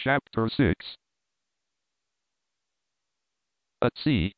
Chapter 6. At sea.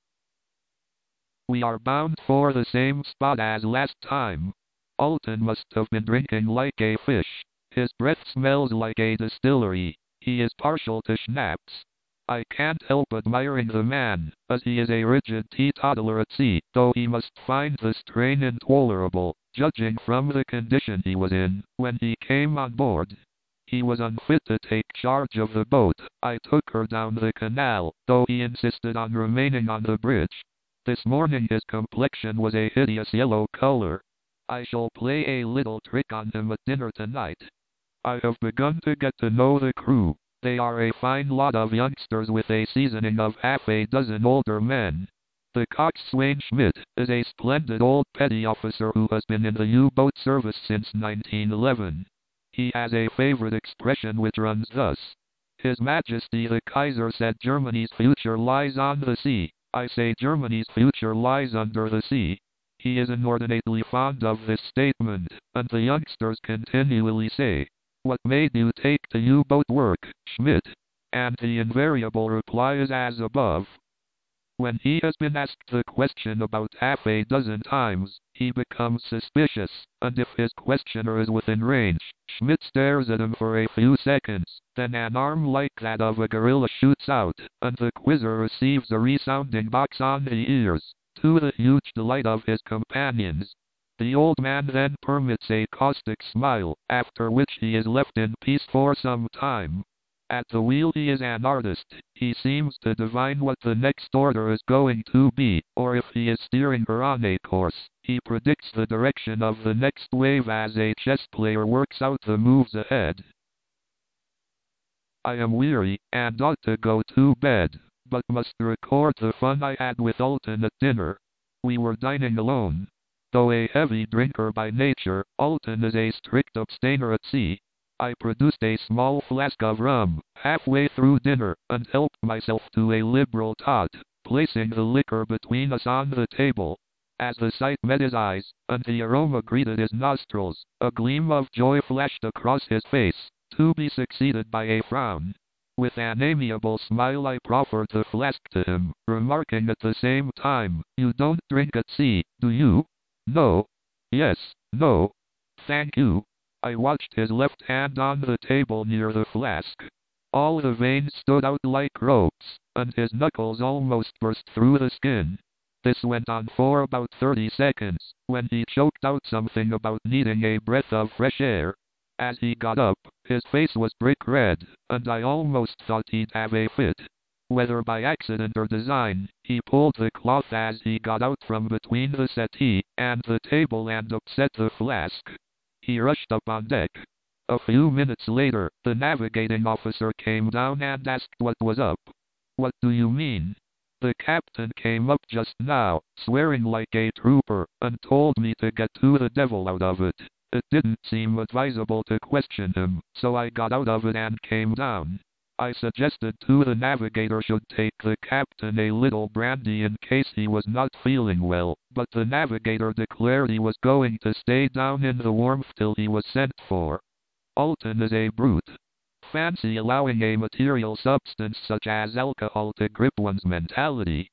We are bound for the same spot as last time. Alton must have been drinking like a fish. His breath smells like a distillery. He is partial to schnapps. I can't help admiring the man, as he is a rigid teetotaler at sea, though he must find the strain intolerable, judging from the condition he was in when he came on board. He was unfit to take charge of the boat. I took her down the canal, though he insisted on remaining on the bridge. This morning his complexion was a hideous yellow color. I shall play a little trick on him at dinner tonight. I have begun to get to know the crew. They are a fine lot of youngsters with a seasoning of half a dozen older men. The coxswain Schmidt is a splendid old petty officer who has been in the U-boat service since 1911. He has a favorite expression which runs thus: His Majesty the Kaiser said Germany's future lies on the sea. I say Germany's future lies under the sea. He is inordinately fond of this statement, and the youngsters continually say, "What made you take to U-boat work, Schmidt?" And the invariable reply is as above. When he has been asked the question about half a dozen times, he becomes suspicious, and if his questioner is within range, Schmidt stares at him for a few seconds, then an arm like that of a gorilla shoots out, and the quizzer receives a resounding box on the ears, to the huge delight of his companions. The old man then permits a caustic smile, after which he is left in peace for some time. At the wheel he is an artist. He seems to divine what the next order is going to be, or if he is steering her on a course, he predicts the direction of the next wave as a chess player works out the moves ahead. I am weary, and ought to go to bed, but must record the fun I had with Alton at dinner. We were dining alone. Though a heavy drinker by nature, Alton is a strict abstainer at sea. I produced a small flask of rum, halfway through dinner, and helped myself to a liberal tot, placing the liquor between us on the table. As the sight met his eyes, and the aroma greeted his nostrils, a gleam of joy flashed across his face, to be succeeded by a frown. With an amiable smile I proffered the flask to him, remarking at the same time, "You don't drink at sea, do you?" "No." "Yes, no." "Thank you." I watched his left hand on the table near the flask. All the veins stood out like ropes, and his knuckles almost burst through the skin. This went on for about 30 seconds, when he choked out something about needing a breath of fresh air. As he got up, his face was brick red, and I almost thought he'd have a fit. Whether by accident or design, he pulled the cloth as he got out from between the settee and the table and upset the flask. He rushed up on deck. A few minutes later, the navigating officer came down and asked what was up. "What do you mean?" "The captain came up just now, swearing like a trooper, and told me to get to the devil out of it. It didn't seem advisable to question him, so I got out of it and came down. I suggested to the navigator should take the captain a little brandy in case he was not feeling well, but the navigator declared he was going to stay down in the warmth till he was sent for. Alton is a brute. Fancy allowing a material substance such as alcohol to grip one's mentality.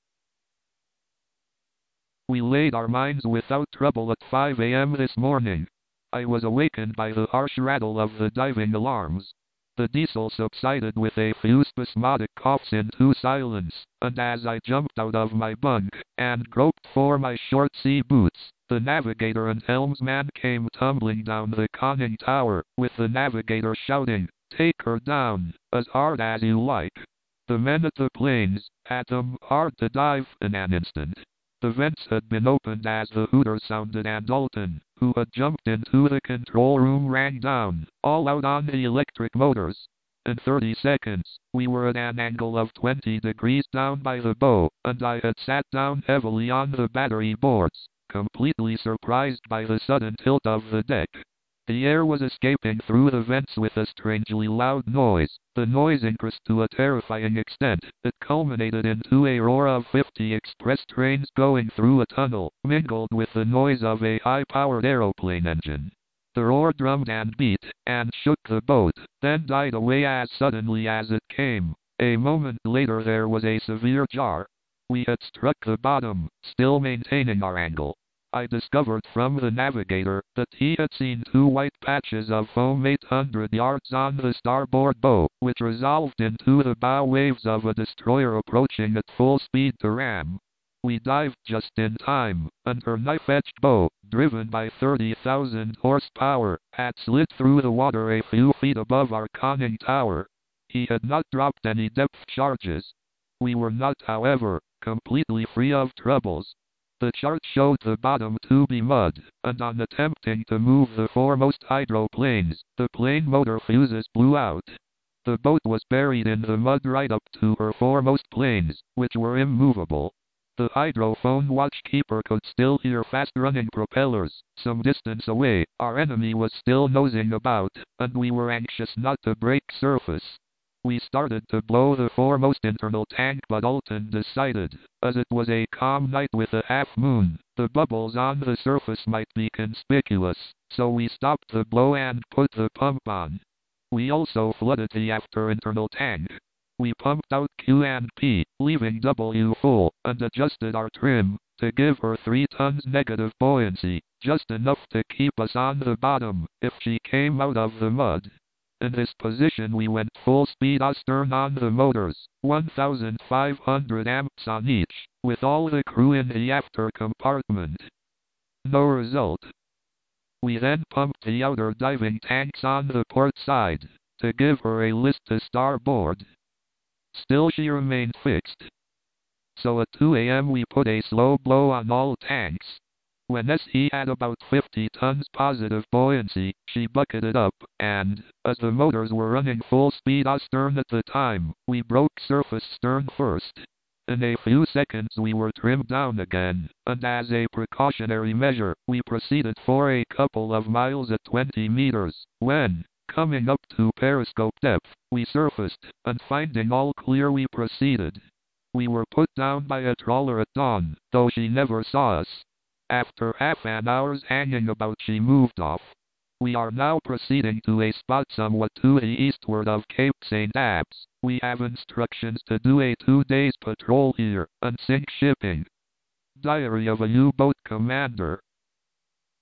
We laid our mines without trouble at 5 a.m. this morning. I was awakened by the harsh rattle of the diving alarms. The diesel subsided with a few spasmodic coughs into silence, and as I jumped out of my bunk and groped for my short sea boots, the navigator and helmsman came tumbling down the conning tower, with the navigator shouting, "Take her down, as hard as you like." The men at the planes had them hard to dive in an instant. The vents had been opened as the hooter sounded, and Alton, who had jumped into the control room, rang down, all out on the electric motors. In 30 seconds, we were at an angle of 20 degrees down by the bow, and I had sat down heavily on the battery boards, completely surprised by the sudden tilt of the deck. The air was escaping through the vents with a strangely loud noise. The noise increased to a terrifying extent. It culminated into a roar of 50 express trains going through a tunnel, mingled with the noise of a high-powered aeroplane engine. The roar drummed and beat, and shook the boat, then died away as suddenly as it came. A moment later there was a severe jar. We had struck the bottom, still maintaining our angle. I discovered from the navigator that he had seen two white patches of foam 800 yards on the starboard bow, which resolved into the bow waves of a destroyer approaching at full speed to ram. We dived just in time, and her knife-edged bow, driven by 30,000 horsepower, had slid through the water a few feet above our conning tower. He had not dropped any depth charges. We were not, however, completely free of troubles. The chart showed the bottom to be mud, and on attempting to move the foremost hydroplanes, the plane motor fuses blew out. The boat was buried in the mud right up to her foremost planes, which were immovable. The hydrophone watchkeeper could still hear fast-running propellers. Some distance away, our enemy was still nosing about, and we were anxious not to break surface. We started to blow the foremost internal tank, but Alton decided, as it was a calm night with a half-moon, the bubbles on the surface might be conspicuous, so we stopped the blow and put the pump on. We also flooded the after internal tank. We pumped out Q and P, leaving W full, and adjusted our trim, to give her 3 tons negative buoyancy, just enough to keep us on the bottom, if she came out of the mud. In this position we went full speed astern on the motors, 1,500 amps on each, with all the crew in the after compartment. No result. We then pumped the outer diving tanks on the port side, to give her a list to starboard. Still she remained fixed. So at 2 a.m. we put a slow blow on all tanks. When SE had about 50 tons positive buoyancy, she bucketed up, and, as the motors were running full speed astern at the time, we broke surface stern first. In a few seconds we were trimmed down again, and as a precautionary measure, we proceeded for a couple of miles at 20 meters, when, coming up to periscope depth, we surfaced, and finding all clear we proceeded. We were put down by a trawler at dawn, though she never saw us. After half an hour's hanging about she moved off. We are now proceeding to a spot somewhat to the eastward of Cape St. Apps. We have instructions to do a 2 days patrol here, and sink shipping. Diary of a U-boat commander.